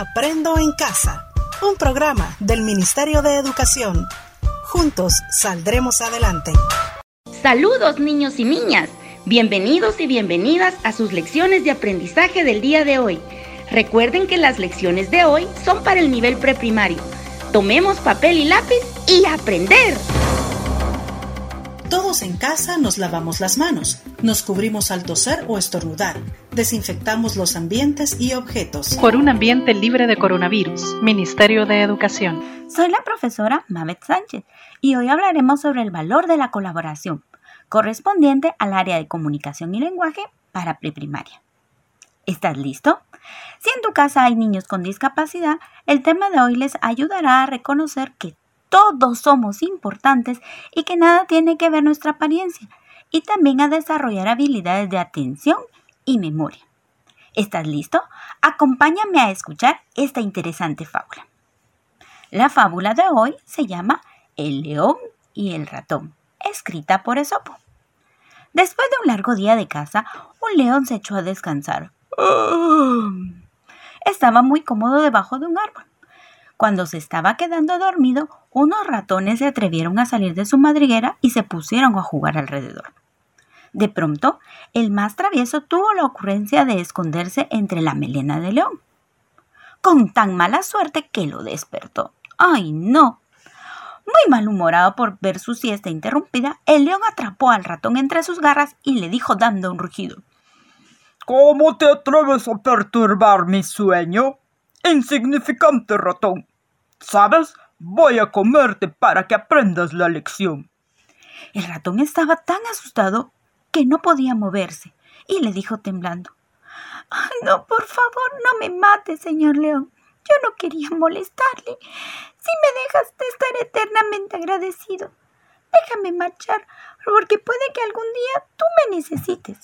Aprendo en Casa, un programa del Ministerio de Educación. Juntos saldremos adelante. Saludos, niños y niñas. Bienvenidos y bienvenidas a sus lecciones de aprendizaje del día de hoy. Recuerden que las lecciones de hoy son para el nivel preprimario. Tomemos papel y lápiz y aprender. Todos en casa nos lavamos las manos, nos cubrimos al toser o estornudar, desinfectamos los ambientes y objetos. Por un ambiente libre de coronavirus, Ministerio de Educación. Soy la profesora Mamet Sánchez y hoy hablaremos sobre el valor de la colaboración, correspondiente al área de comunicación y lenguaje para preprimaria. ¿Estás listo? Si en tu casa hay niños con discapacidad, el tema de hoy les ayudará a reconocer que todos somos importantes y que nada tiene que ver nuestra apariencia, y también a desarrollar habilidades de atención y memoria. ¿Estás listo? Acompáñame a escuchar esta interesante fábula. La fábula de hoy se llama El león y el ratón, escrita por Esopo. Después de un largo día de caza, un león se echó a descansar. Estaba muy cómodo debajo de un árbol. Cuando se estaba quedando dormido, unos ratones se atrevieron a salir de su madriguera y se pusieron a jugar alrededor. De pronto, el más travieso tuvo la ocurrencia de esconderse entre la melena del león, con tan mala suerte que lo despertó. ¡Ay, no! Muy malhumorado por ver su siesta interrumpida, el león atrapó al ratón entre sus garras y le dijo dando un rugido: ¿Cómo te atreves a perturbar mi sueño? Insignificante ratón. ¿Sabes? Voy a comerte para que aprendas la lección. El ratón estaba tan asustado que no podía moverse y le dijo temblando: No, por favor, no me mate, señor león. Yo no quería molestarle. Si me dejas, te estaré eternamente agradecido. Déjame marchar, porque puede que algún día tú me necesites.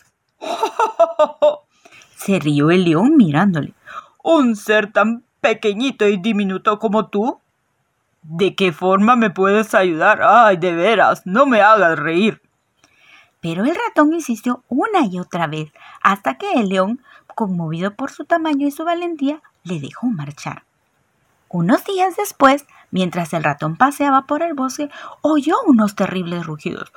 Se rió el león mirándole. ¿Un ser tan pequeñito y diminuto como tú? ¿De qué forma me puedes ayudar? ¡Ay, de veras! No me hagas reír. Pero el ratón insistió una y otra vez, hasta que el león, conmovido por su tamaño y su valentía, le dejó marchar. Unos días después, mientras el ratón paseaba por el bosque, oyó unos terribles rugidos.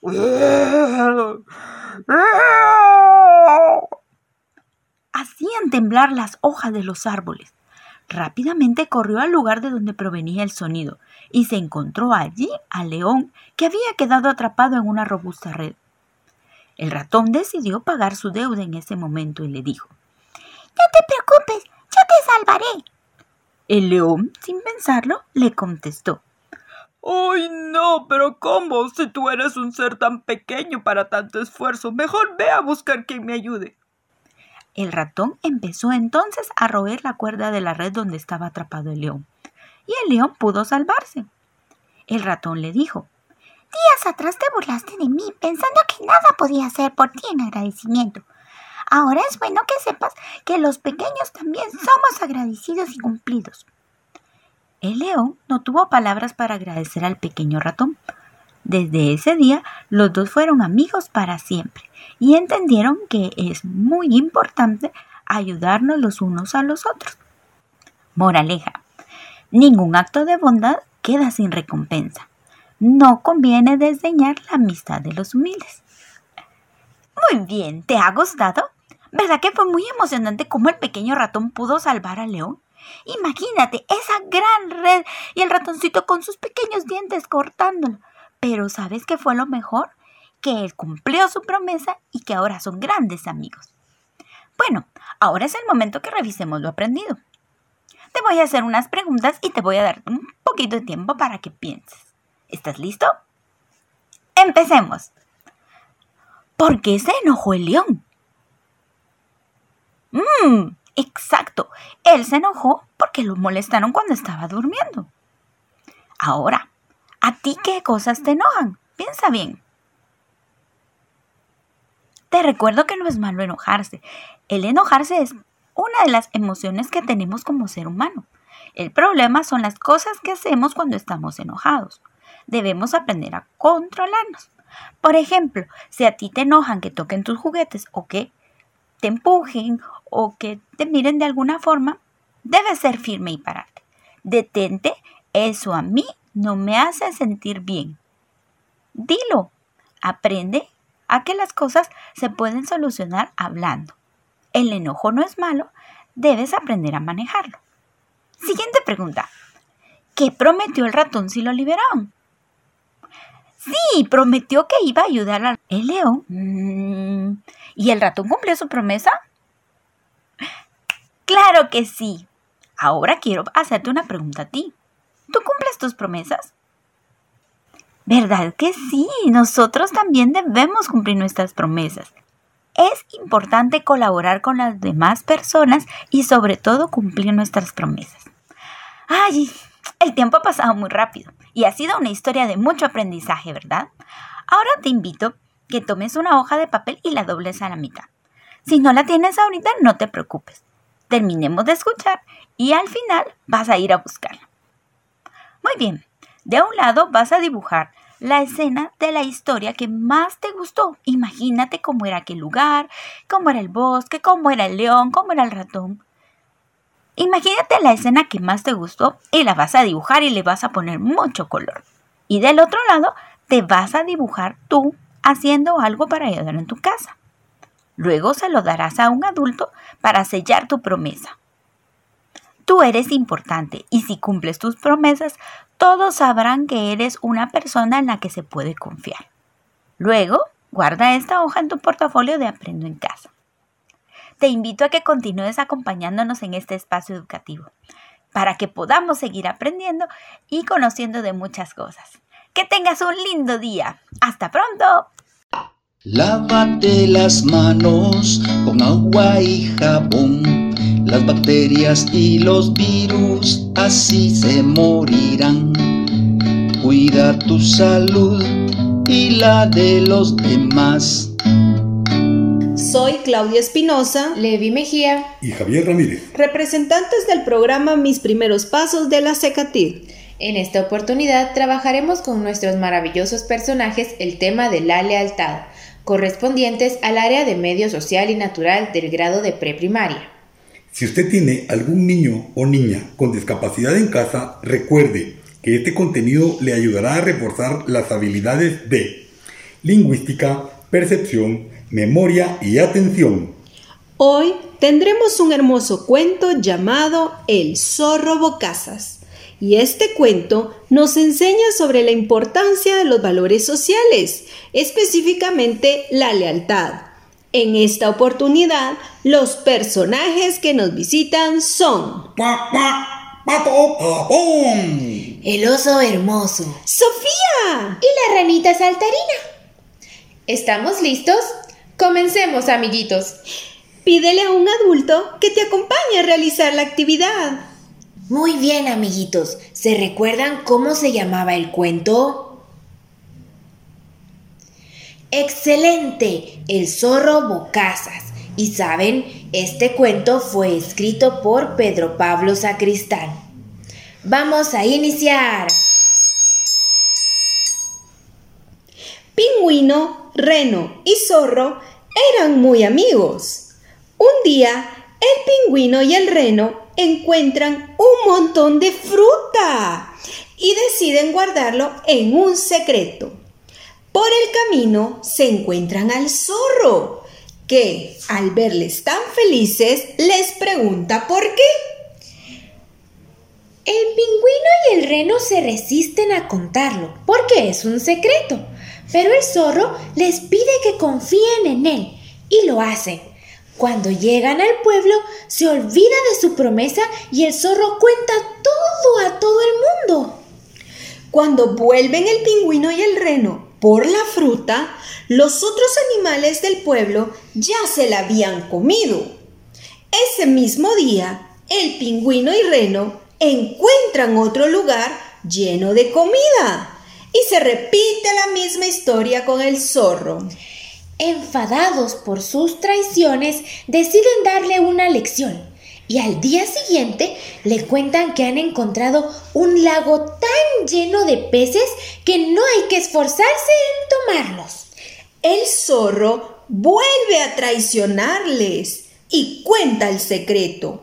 Hacían temblar las hojas de los árboles. Rápidamente corrió al lugar de donde provenía el sonido y se encontró allí al león, que había quedado atrapado en una robusta red. El ratón decidió pagar su deuda en ese momento y le dijo: No te preocupes, yo te salvaré. El león, sin pensarlo, le contestó: ¡Ay, no! ¿Pero cómo? Si tú eres un ser tan pequeño para tanto esfuerzo, mejor ve a buscar quien me ayude. El ratón empezó entonces a roer la cuerda de la red donde estaba atrapado el león, y el león pudo salvarse. El ratón le dijo: Días atrás te burlaste de mí, pensando que nada podía hacer por ti en agradecimiento. Ahora es bueno que sepas que los pequeños también somos agradecidos y cumplidos. El león no tuvo palabras para agradecer al pequeño ratón. Desde ese día, los dos fueron amigos para siempre y entendieron que es muy importante ayudarnos los unos a los otros. Moraleja: ningún acto de bondad queda sin recompensa. No conviene desdeñar la amistad de los humildes. Muy bien, ¿te ha gustado? ¿Verdad que fue muy emocionante cómo el pequeño ratón pudo salvar al león? Imagínate esa gran red y el ratoncito con sus pequeños dientes cortándolo. Pero ¿sabes qué fue lo mejor? Que él cumplió su promesa y que ahora son grandes amigos. Bueno, ahora es el momento que revisemos lo aprendido. Te voy a hacer unas preguntas y te voy a dar un poquito de tiempo para que pienses. ¿Estás listo? ¡Empecemos! ¿Por qué se enojó el león? Exacto. Él se enojó porque lo molestaron cuando estaba durmiendo. Ahora, ¿a ti qué cosas te enojan? Piensa bien. Te recuerdo que no es malo enojarse. El enojarse es una de las emociones que tenemos como ser humano. El problema son las cosas que hacemos cuando estamos enojados. Debemos aprender a controlarnos. Por ejemplo, si a ti te enojan que toquen tus juguetes o que te empujen o que te miren de alguna forma, Debes ser firme y pararte. Detente, eso a mí no me hace sentir bien. Dilo. Aprende a que las cosas se pueden solucionar hablando. El enojo no es malo, debes aprender a manejarlo. Siguiente pregunta. ¿Qué prometió el ratón si lo liberaban? Sí, prometió que iba a ayudar al león. ¿Y el ratón cumplió su promesa? ¡Claro que sí! Ahora quiero hacerte una pregunta a ti. ¿Tú cumples tus promesas? ¿Verdad que sí? Nosotros también debemos cumplir nuestras promesas. Es importante colaborar con las demás personas y sobre todo cumplir nuestras promesas. ¡Ay! El tiempo ha pasado muy rápido y ha sido una historia de mucho aprendizaje, ¿verdad? Ahora te invito que tomes una hoja de papel y la dobles a la mitad. Si no la tienes ahorita, no te preocupes. Terminemos de escuchar y al final vas a ir a buscarla. Muy bien, de un lado vas a dibujar la escena de la historia que más te gustó. Imagínate cómo era aquel lugar, cómo era el bosque, cómo era el león, cómo era el ratón. Imagínate la escena que más te gustó y la vas a dibujar y le vas a poner mucho color. Y del otro lado te vas a dibujar tú haciendo algo para ayudar en tu casa. Luego se lo darás a un adulto para sellar tu promesa. Tú eres importante y si cumples tus promesas, todos sabrán que eres una persona en la que se puede confiar. Luego, guarda esta hoja en tu portafolio de Aprendo en Casa. Te invito a que continúes acompañándonos en este espacio educativo para que podamos seguir aprendiendo y conociendo de muchas cosas. Que tengas un lindo día. ¡Hasta pronto! Lávate las manos con agua y jabón. Las bacterias y los virus así se morirán. Cuida tu salud y la de los demás. Soy Claudia Espinosa, Levi Mejía y Javier Ramírez, representantes del programa Mis Primeros Pasos de la CECATID. En esta oportunidad trabajaremos con nuestros maravillosos personajes el tema de la lealtad, correspondientes al área de medio social y natural del grado de preprimaria. Si usted tiene algún niño o niña con discapacidad en casa, recuerde que este contenido le ayudará a reforzar las habilidades de lingüística, percepción, memoria y atención. Hoy tendremos un hermoso cuento llamado El zorro bocazas. Y este cuento nos enseña sobre la importancia de los valores sociales, específicamente la lealtad. En esta oportunidad, los personajes que nos visitan son ¡Pato Papón! El oso hermoso, ¡Sofía! y la ranita saltarina. ¿Estamos listos? Comencemos, amiguitos. Pídele a un adulto que te acompañe a realizar la actividad. Muy bien, amiguitos. ¿Se recuerdan cómo se llamaba el cuento? ¡Excelente! El zorro bocazas. Y saben, este cuento fue escrito por Pedro Pablo Sacristán. ¡Vamos a iniciar! Pingüino, reno y zorro eran muy amigos. Un día, el pingüino y el reno encuentran un montón de fruta y deciden guardarlo en un secreto. Por el camino se encuentran al zorro, que al verles tan felices les pregunta por qué. El pingüino y el reno se resisten a contarlo porque es un secreto, pero el zorro les pide que confíen en él y lo hacen. Cuando llegan al pueblo, se olvida de su promesa y el zorro cuenta todo a todo el mundo. Cuando vuelven el pingüino y el reno por la fruta, los otros animales del pueblo ya se la habían comido. Ese mismo día, el pingüino y reno encuentran otro lugar lleno de comida y se repite la misma historia con el zorro. Enfadados por sus traiciones, deciden darle una lección y al día siguiente le cuentan que han encontrado un lago tan lleno de peces que no hay que esforzarse en tomarlos. El zorro vuelve a traicionarles y cuenta el secreto.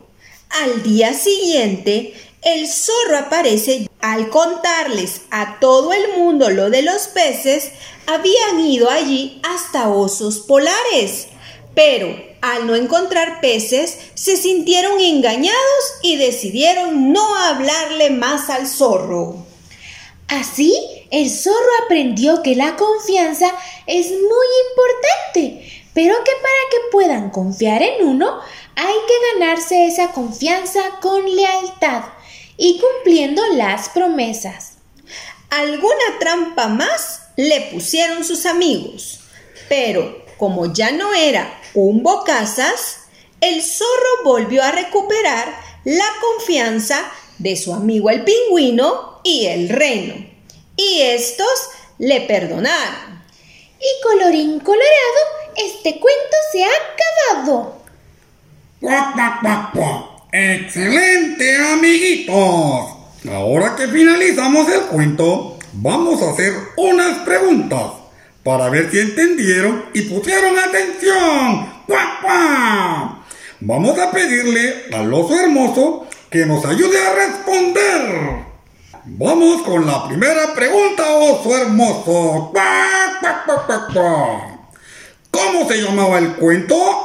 Al día siguiente, el zorro aparece. Al contarles a todo el mundo lo de los peces, habían ido allí hasta osos polares. Pero al no encontrar peces, se sintieron engañados y decidieron no hablarle más al zorro. Así, el zorro aprendió que la confianza es muy importante, pero que para que puedan confiar en uno, hay que ganarse esa confianza con lealtad y cumpliendo las promesas. Alguna trampa más le pusieron sus amigos, pero como ya no era un bocazas, el zorro volvió a recuperar la confianza de su amigo el pingüino y el reno, y estos le perdonaron. Y colorín colorado, este cuento se ha acabado. ¡Cuac, cuac, cuac, cuac! ¡Excelente, amiguitos! Ahora que finalizamos el cuento, vamos a hacer unas preguntas para ver si entendieron y pusieron atención. ¡Cuac, cuac! Vamos a pedirle al oso hermoso que nos ayude a responder. Vamos con la primera pregunta, oso hermoso. ¡Cuac, cuac, cuac, cuac, cuac! ¿Cómo se llamaba el cuento?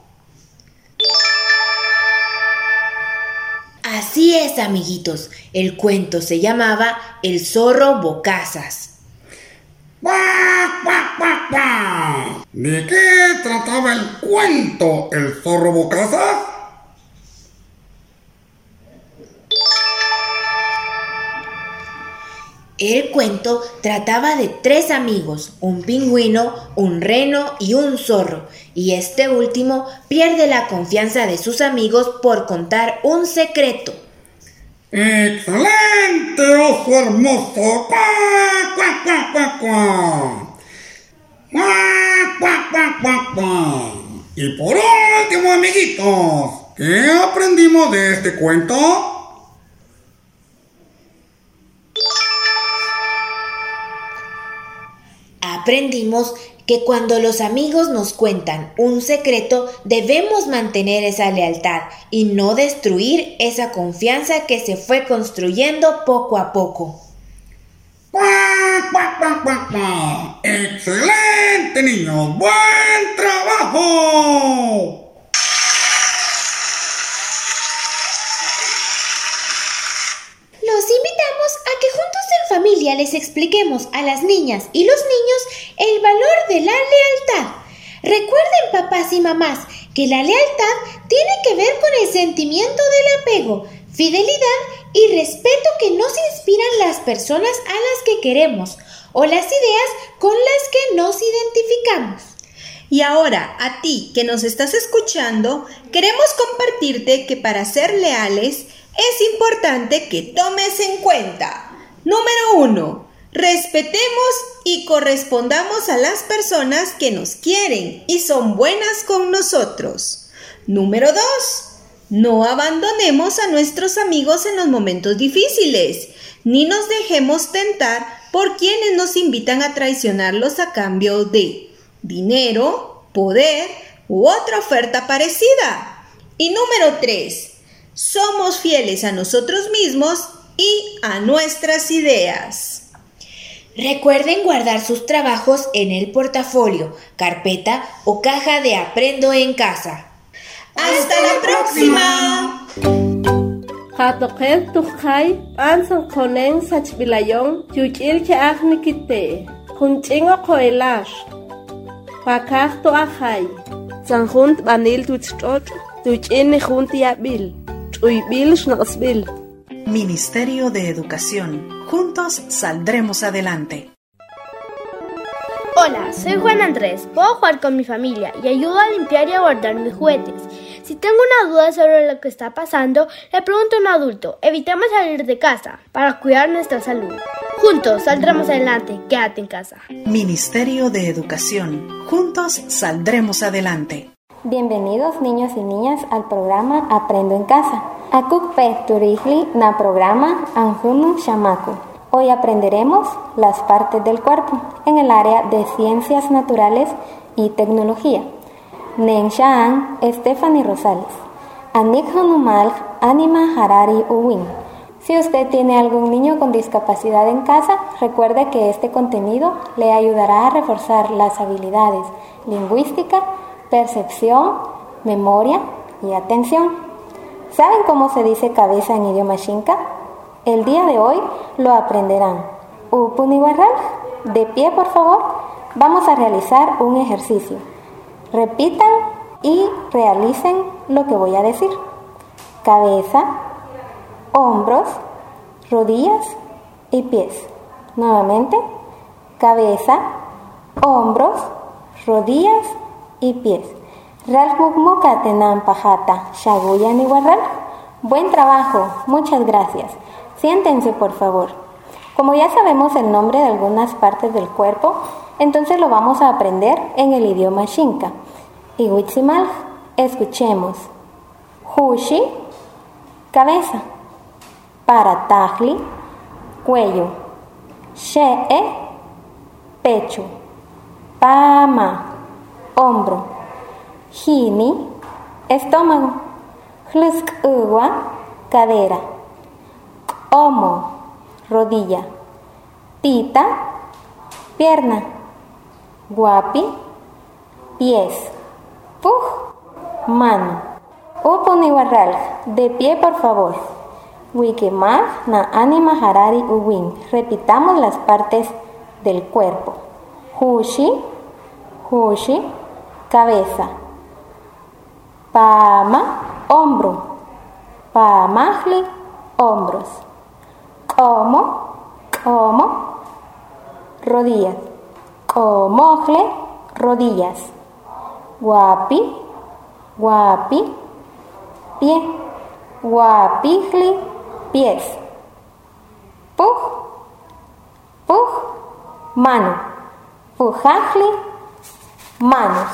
Así es, amiguitos. El cuento se llamaba El zorro bocazas. ¡Cuac, cuac, cuac, cuac! ¿De qué trataba el cuento El zorro bocazas? El cuento trataba de 3 amigos, un pingüino, un reno y un zorro, y este último pierde la confianza de sus amigos por contar un secreto. ¡Excelente, oso hermoso! ¡Cuac, cuac, cuac, cuac, cuac! ¡Cuac, cuac, cuac, cuac, cuac! Y por último, amiguitos, ¿qué aprendimos de este cuento? Aprendimos que cuando los amigos nos cuentan un secreto, debemos mantener esa lealtad y no destruir esa confianza que se fue construyendo poco a poco. ¡Cuac, cuac, cuac, cuac, cuac! ¡Excelente, niños! ¡Buen trabajo! Los invitamos a que juntos en familia les expliquemos a las niñas y los niños el valor de la lealtad. Recuerden, papás y mamás, que la lealtad tiene que ver con el sentimiento del apego, fidelidad y respeto que nos inspiran las personas a las que queremos o las ideas con las que nos identificamos. Y ahora, a ti que nos estás escuchando, queremos compartirte que para ser leales es importante que tomes en cuenta. Número 1. Respetemos y correspondamos a las personas que nos quieren y son buenas con nosotros. Número 2. No abandonemos a nuestros amigos en los momentos difíciles, ni nos dejemos tentar por quienes nos invitan a traicionarlos a cambio de dinero, poder u otra oferta parecida. Y número 3. Somos fieles a nosotros mismos y a nuestras ideas. Recuerden guardar sus trabajos en el portafolio, carpeta o caja de Aprendo en Casa. ¡Hasta la próxima! Hatokel tukhay ansan konen sachbilayong yuchil ke aknikite kunchingo koelash pakach to akhay sanjunt banil tuchtot tuchini junti abil tuybil shnasbil. Ministerio de Educación. Juntos saldremos adelante. Hola, soy Juan Andrés. Puedo jugar con mi familia y ayudo a limpiar y a guardar mis juguetes. Si tengo una duda sobre lo que está pasando, le pregunto a un adulto. Evitemos salir de casa para cuidar nuestra salud. Juntos saldremos adelante. Quédate en casa. Ministerio de Educación. Juntos saldremos adelante. Bienvenidos niños y niñas al programa Aprendo en Casa. Akukpe turihli na programa Anjunu Shamaku. Hoy aprenderemos las partes del cuerpo en el área de ciencias naturales y tecnología. Nenshaan Stephanie Rosales. Anikhanumal Anima Harari Uwin. Si usted tiene algún niño con discapacidad en casa, recuerde que este contenido le ayudará a reforzar las habilidades lingüística, percepción, memoria y atención. ¿Saben cómo se dice cabeza en idioma Xinca? El día de hoy lo aprenderán. Upuniwarral, de pie por favor, vamos a realizar un ejercicio. Repitan y realicen lo que voy a decir. Cabeza, hombros, rodillas y pies. Nuevamente, cabeza, hombros, rodillas y pies. Buen trabajo, muchas gracias. Siéntense por favor. Como ya sabemos el nombre de algunas partes del cuerpo, entonces lo vamos a aprender en el idioma Xinca. Iwitzimal, escuchemos. Hushi, cabeza. Paratahli, cuello. She'e, pecho. Pama, hombro. Hini, estómago. Hlusk'uwa, cadera. Omo, rodilla. Pita, pierna. Guapi, pies. Puj, mano. Upuniwarral, de pie por favor. Wikimag na anima harari uwin. Repitamos las partes del cuerpo. Hushi, hushi, cabeza. Pama, hombro. Pamahli, hombros. Como, rodillas. Comohle, rodillas. Guapi, guapi, pie. Guapijli, pies. Puj, puj, mano. Pujajli, manos.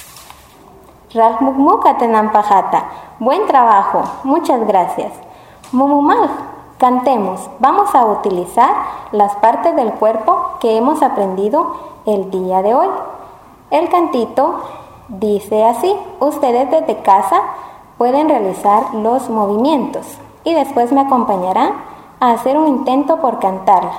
Ralmukmukatenampajata. Buen trabajo, muchas gracias. Mumumal, cantemos. Vamos a utilizar las partes del cuerpo que hemos aprendido el día de hoy. El cantito dice así. Ustedes desde casa pueden realizar los movimientos y después me acompañarán a hacer un intento por cantarla.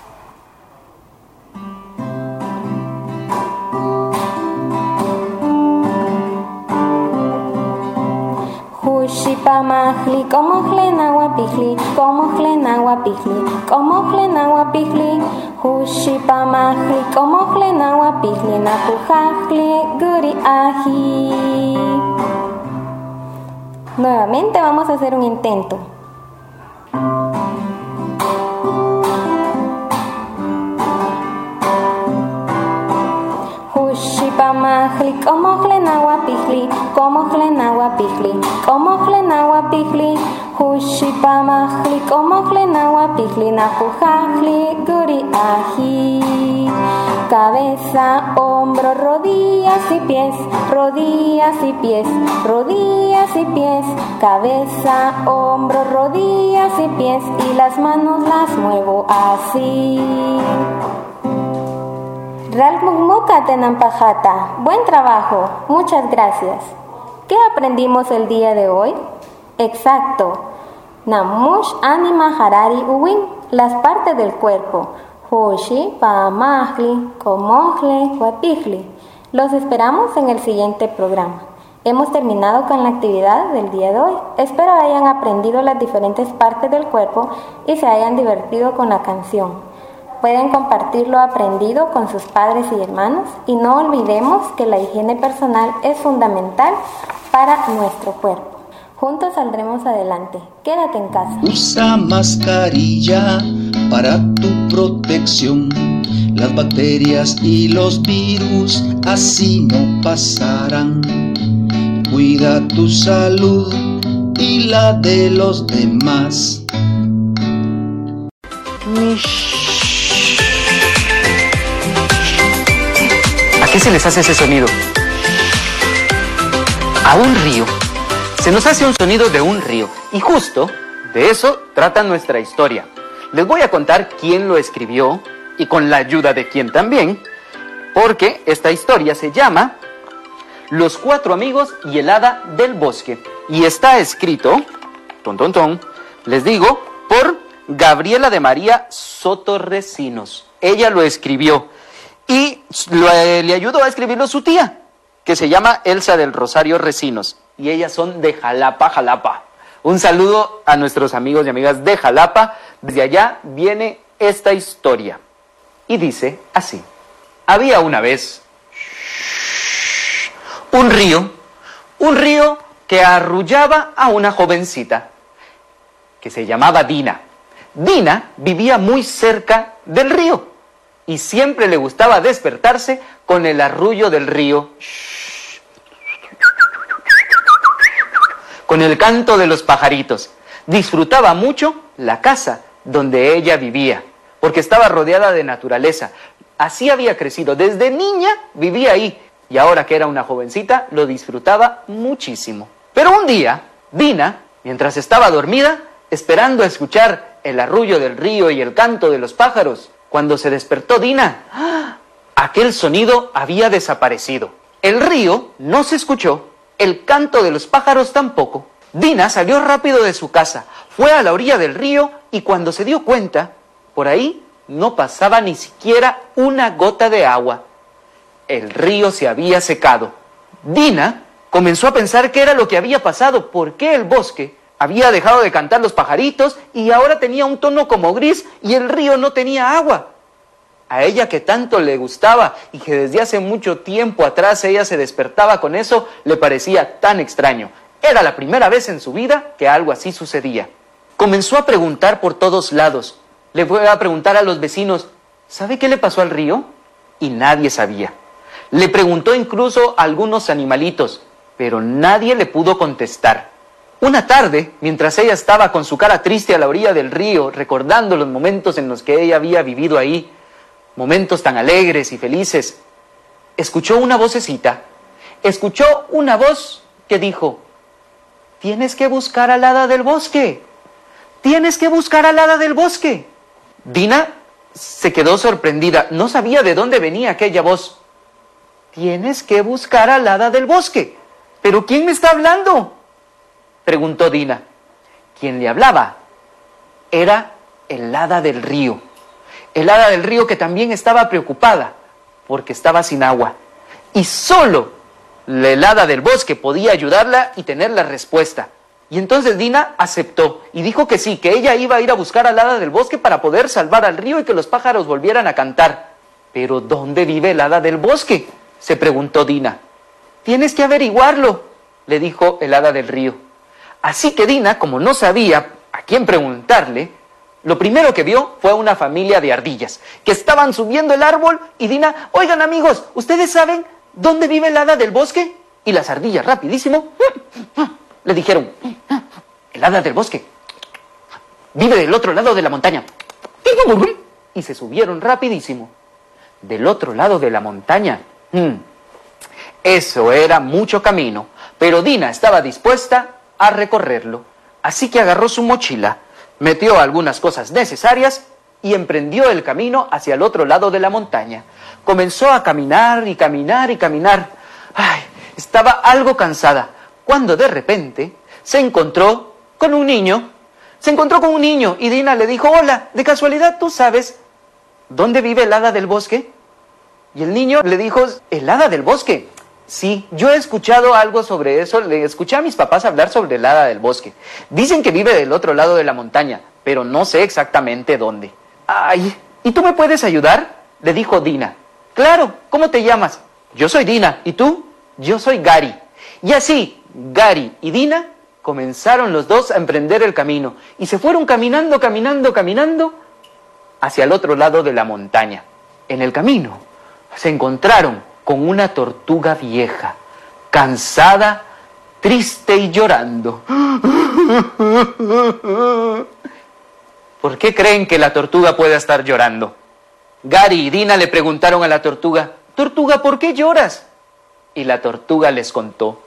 Hushipamahli, comohle nahuapijli, comohle nahuapijli, comohle nahuapijli. Hushipamahli, comohle nahuapijli, napujajli, guri aji. Nuevamente vamos a hacer un intento. Hushipamahli, comohle nahuapijli, comohle nahuapijli, comohle nahuapijli. Hushipamahli, comohle nahuapijli, napujajli, guri aji. Cabeza, hombro, rodillas y pies, rodillas y pies, rodillas y pies. Cabeza, hombro, rodillas y pies y las manos las muevo así. Ralmukmukatenampajata. Buen trabajo, muchas gracias. ¿Qué aprendimos el día de hoy? Exacto. Namush anima harari uwin, las partes del cuerpo. Hushi, pamahli, comohle, guapijli. Los esperamos en el siguiente programa. Hemos terminado con la actividad del día de hoy. Espero hayan aprendido las diferentes partes del cuerpo y se hayan divertido con la canción. Pueden compartir lo aprendido con sus padres y hermanos y no olvidemos que la higiene personal es fundamental para nuestro cuerpo. Juntos saldremos adelante. Quédate en casa. Usa mascarilla para tu protección. Las bacterias y los virus así no pasarán. Cuida tu salud y la de los demás. ¿A qué se les hace ese sonido? A un río. Se nos hace un sonido de un río. Y justo de eso trata nuestra historia. Les voy a contar quién lo escribió y con la ayuda de quién también, porque esta historia se llama Los 4 amigos y el hada del bosque. y está escrito, les digo, por Gabriela de María Soto Recinos. Ella lo escribió y le ayudó a escribirlo su tía, que se llama Elsa del Rosario Recinos, y ellas son de Jalapa, Jalapa. Un saludo a nuestros amigos y amigas de Jalapa. Desde allá viene esta historia. Y dice así. Había una vez un río que arrullaba a una jovencita que se llamaba Dina. Dina vivía muy cerca del río y siempre le gustaba despertarse con el arrullo del río, con el canto de los pajaritos. Disfrutaba mucho la casa donde ella vivía, porque estaba rodeada de naturaleza. Así había crecido, desde niña vivía ahí, y ahora que era una jovencita, lo disfrutaba muchísimo. Pero un día, Dina, mientras estaba dormida, esperando a escuchar el arrullo del río y el canto de los pájaros, cuando se despertó Dina, aquel sonido había desaparecido. El río no se escuchó, el canto de los pájaros tampoco. Dina salió rápido de su casa, fue a la orilla del río y cuando se dio cuenta, por ahí no pasaba ni siquiera una gota de agua. El río se había secado. Dina comenzó a pensar qué era lo que había pasado, por qué el bosque había dejado de cantar los pajaritos y ahora tenía un tono como gris y el río no tenía agua. A ella que tanto le gustaba y que desde hace mucho tiempo atrás ella se despertaba con eso, le parecía tan extraño. Era la primera vez en su vida que algo así sucedía. Comenzó a preguntar por todos lados. Le fue a preguntar a los vecinos, ¿sabe qué le pasó al río? Y nadie sabía. Le preguntó incluso a algunos animalitos, pero nadie le pudo contestar. Una tarde, mientras ella estaba con su cara triste a la orilla del río, recordando los momentos en los que ella había vivido ahí, momentos tan alegres y felices, escuchó una vocecita, escuchó una voz que dijo, «Tienes que buscar al hada del bosque, tienes que buscar al hada del bosque». Dina se quedó sorprendida, no sabía de dónde venía aquella voz. «Tienes que buscar al hada del bosque». «¿Pero quién me está hablando?», preguntó Dina. Quien le hablaba era el hada del río. El hada del río que también estaba preocupada porque estaba sin agua. Y solo el hada del bosque podía ayudarla y tener la respuesta. Y entonces Dina aceptó y dijo que sí, que ella iba a ir a buscar al hada del bosque para poder salvar al río y que los pájaros volvieran a cantar. «¿Pero dónde vive el hada del bosque?», se preguntó Dina. «Tienes que averiguarlo», le dijo el hada del río. Así que Dina, como no sabía a quién preguntarle, lo primero que vio fue a una familia de ardillas que estaban subiendo el árbol y Dina, «Oigan amigos, ¿ustedes saben dónde vive el hada del bosque?». Y las ardillas rapidísimo le dijeron, «El hada del bosque vive del otro lado de la montaña». Y se subieron rapidísimo. Del otro lado de la montaña. Eso era mucho camino, pero Dina estaba dispuesta a recorrerlo. Así que agarró su mochila, metió algunas cosas necesarias y emprendió el camino hacia el otro lado de la montaña. Comenzó a caminar y caminar y caminar. Ay, estaba algo cansada, cuando de repente se encontró con un niño. Se encontró con un niño y Dina le dijo, «Hola, ¿de casualidad tú sabes dónde vive el hada del bosque?». Y el niño le dijo, «¿El hada del bosque?». «Sí, yo he escuchado algo sobre eso, le escuché a mis papás hablar sobre el hada del bosque. Dicen que vive del otro lado de la montaña, pero no sé exactamente dónde». «Ay, ¿y tú me puedes ayudar?», le dijo Dina. «Claro, ¿cómo te llamas?». «Yo soy Dina, ¿y tú?». «Yo soy Gary». Y así, Gary y Dina comenzaron los dos a emprender el camino y se fueron caminando, caminando, caminando hacia el otro lado de la montaña. En el camino se encontraron con una tortuga vieja, cansada, triste y llorando. ¿Por qué creen que la tortuga pueda estar llorando? Gary y Dina le preguntaron a la tortuga, «Tortuga, ¿por qué lloras?». Y la tortuga les contó,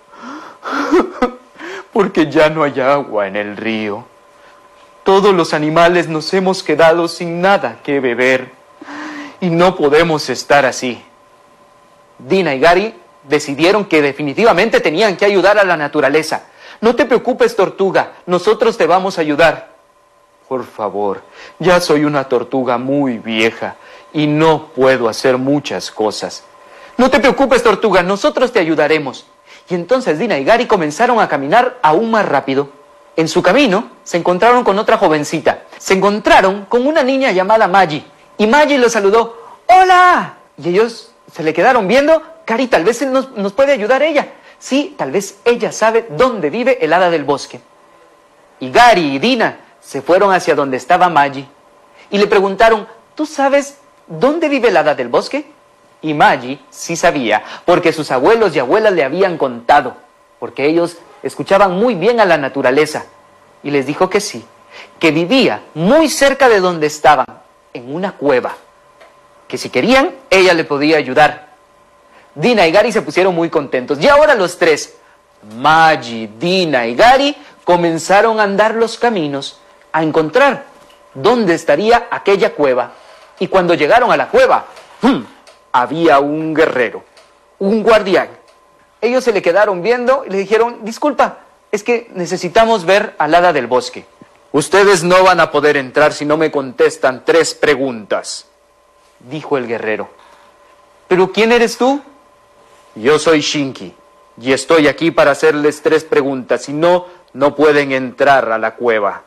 «Porque ya no hay agua en el río. Todos los animales nos hemos quedado sin nada que beber y no podemos estar así». Dina y Gary decidieron que definitivamente tenían que ayudar a la naturaleza. No te preocupes, tortuga, nosotros te vamos a ayudar. Por favor, ya soy una tortuga muy vieja y no puedo hacer muchas cosas. No te preocupes, tortuga, nosotros te ayudaremos. Y entonces Dina y Gary comenzaron a caminar aún más rápido. En su camino se encontraron con otra jovencita. Se encontraron con una niña llamada Maggie. Y Maggie los saludó. ¡Hola! Y ellos se le quedaron viendo. Gary, tal vez nos puede ayudar ella. Sí, tal vez ella sabe dónde vive el hada del bosque. Y Gary y Dina se fueron hacia donde estaba Maggie. Y le preguntaron, ¿tú sabes dónde vive el hada del bosque? Y Maggie sí sabía, porque sus abuelos y abuelas le habían contado, porque ellos escuchaban muy bien a la naturaleza. Y les dijo que sí, que vivía muy cerca de donde estaban, en una cueva, que si querían, ella le podía ayudar. Dina y Gary se pusieron muy contentos, y ahora los tres, Maggie, Dina y Gary, comenzaron a andar los caminos, a encontrar dónde estaría aquella cueva. Y cuando llegaron a la cueva, había un guerrero, un guardián. Ellos se le quedaron viendo y le dijeron, disculpa, es que necesitamos ver al hada del bosque. Ustedes no van a poder entrar si no me contestan 3 preguntas, dijo el guerrero. ¿Pero quién eres tú? Yo soy Shinky y estoy aquí para hacerles 3 preguntas, si no, no pueden entrar a la cueva.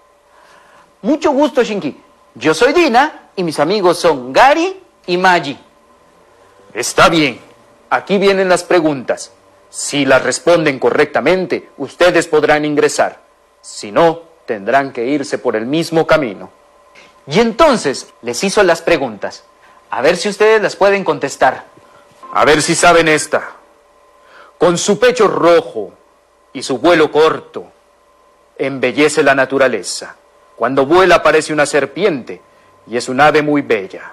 Mucho gusto, Shinky. Yo soy Dina y mis amigos son Gary y Maggie. Está bien, aquí vienen las preguntas. Si las responden correctamente, ustedes podrán ingresar. Si no, tendrán que irse por el mismo camino. Y entonces les hizo las preguntas. A ver si ustedes las pueden contestar. A ver si saben esta. Con su pecho rojo y su vuelo corto, embellece la naturaleza. Cuando vuela parece una serpiente y es un ave muy bella.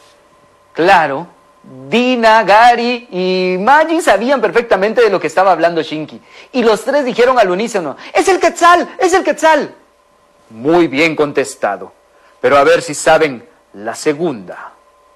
Claro, Dina, Gary y Maggie sabían perfectamente de lo que estaba hablando Shinky. Y los 3 dijeron al unísono, ¡es el quetzal! ¡Es el quetzal! Muy bien contestado. Pero a ver si saben la segunda.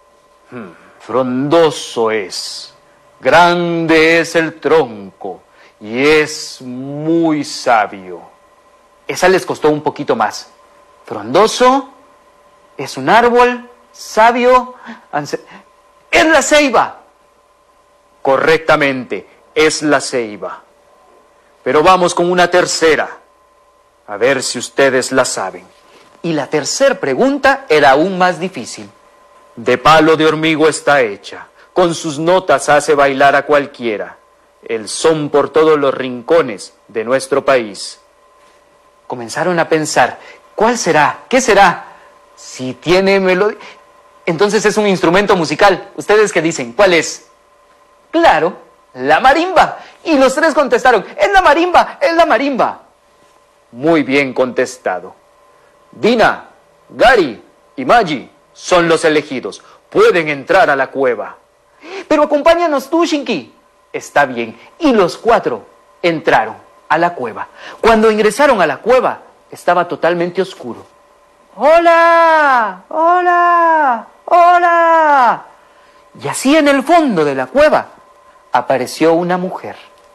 Frondoso es, grande es el tronco y es muy sabio. Esa les costó un poquito más. Frondoso es un árbol sabio. ¡Es la ceiba! Correctamente, es la ceiba. Pero vamos con una tercera. A ver si ustedes la saben. Y la tercera pregunta era aún más difícil. De palo de hormigo está hecha. Con sus notas hace bailar a cualquiera. El son por todos los rincones de nuestro país. Comenzaron a pensar, ¿cuál será? ¿Qué será? Si tiene melodía... Entonces es un instrumento musical. ¿Ustedes qué dicen? ¿Cuál es? Claro, la marimba. Y los 3 contestaron, ¡es la marimba! ¡Es la marimba! Muy bien contestado. Dina, Gary y Maggie son los elegidos. Pueden entrar a la cueva. Pero acompáñanos tú, Shinky. Está bien. Y los 4 entraron a la cueva. Cuando ingresaron a la cueva, estaba totalmente oscuro. ¡Hola! ¡Hola! ¡Hola! Y así en el fondo de la cueva apareció una mujer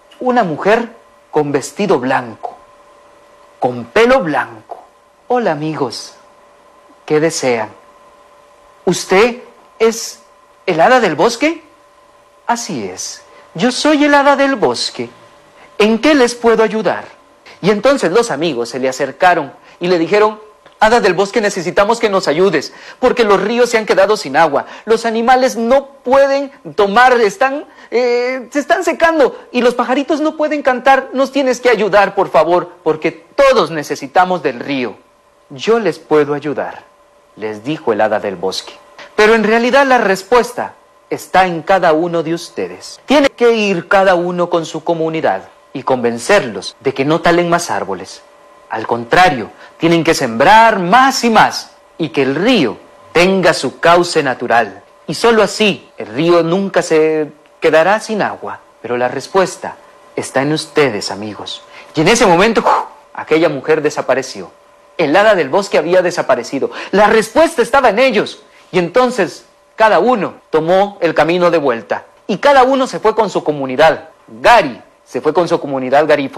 con vestido blanco, con pelo blanco. Hola, amigos, ¿qué desean? ¿Usted es el hada del bosque? Así es, yo soy el hada del bosque. ¿En qué les puedo ayudar? Y entonces los amigos se le acercaron y le dijeron, hada del bosque, necesitamos que nos ayudes, porque los ríos se han quedado sin agua, los animales no pueden tomar, se están secando, y los pajaritos no pueden cantar. Nos tienes que ayudar, por favor, porque todos necesitamos del río. Yo les puedo ayudar, les dijo el hada del bosque. Pero en realidad la respuesta está en cada uno de ustedes. Tiene que ir cada uno con su comunidad y convencerlos de que no talen más árboles. Al contrario, tienen que sembrar más y más, y que el río tenga su cauce natural. Y solo así el río nunca se quedará sin agua. Pero la respuesta está en ustedes, amigos. Y en ese momento, aquella mujer desapareció. El hada del bosque había desaparecido. La respuesta estaba en ellos. Y entonces cada uno tomó el camino de vuelta. Y cada uno se fue con su comunidad. Gary se fue con su comunidad garífona.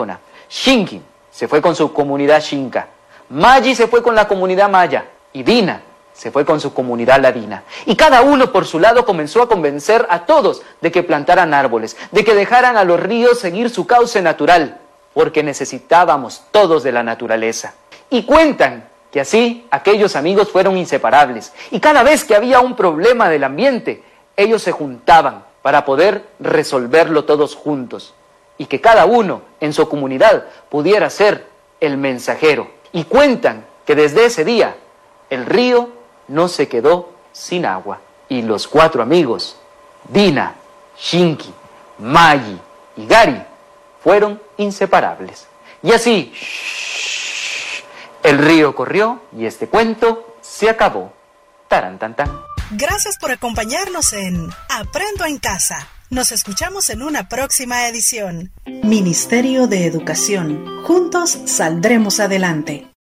Shinki se fue con su comunidad Xinca, Mayi se fue con la comunidad Maya y Dina se fue con su comunidad ladina. Y cada uno por su lado comenzó a convencer a todos de que plantaran árboles, de que dejaran a los ríos seguir su cauce natural, porque necesitábamos todos de la naturaleza. Y cuentan que así aquellos amigos fueron inseparables, y cada vez que había un problema del ambiente, ellos se juntaban para poder resolverlo todos juntos, y que cada uno en su comunidad pudiera ser el mensajero. Y cuentan que desde ese día el río no se quedó sin agua, y los 4 amigos, Dina, Shinki, Mayi y Gary, fueron inseparables. Y así, el río corrió y este cuento se acabó. Tarán, tan, tan. Gracias por acompañarnos en Aprendo en Casa. Nos escuchamos en una próxima edición. Ministerio de Educación. Juntos saldremos adelante.